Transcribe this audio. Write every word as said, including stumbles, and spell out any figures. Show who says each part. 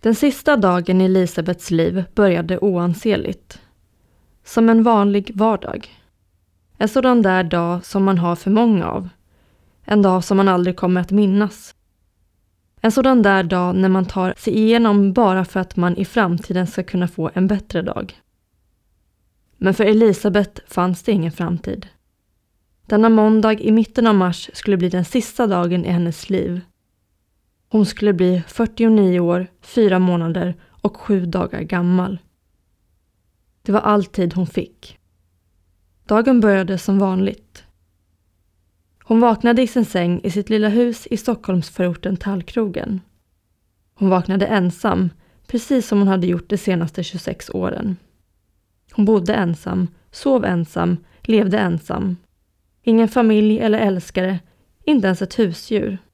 Speaker 1: Den sista dagen i Elisabeths liv började oansenligt. Som en vanlig vardag. En sådan där dag som man har för många av. En dag som man aldrig kommer att minnas. En sådan där dag när man tar sig igenom bara för att man i framtiden ska kunna få en bättre dag. Men för Elisabeth fanns det ingen framtid. Denna måndag i mitten av mars skulle bli den sista dagen i hennes liv. Hon skulle bli fyrtionio år, fyra månader och sju dagar gammal. Det var all tid hon fick. Dagen började som vanligt. Hon vaknade i sin säng i sitt lilla hus i Stockholmsförorten Tallkrogen. Hon vaknade ensam, precis som hon hade gjort de senaste tjugosex åren. Hon bodde ensam, sov ensam, levde ensam. Ingen familj eller älskare, inte ens ett husdjur.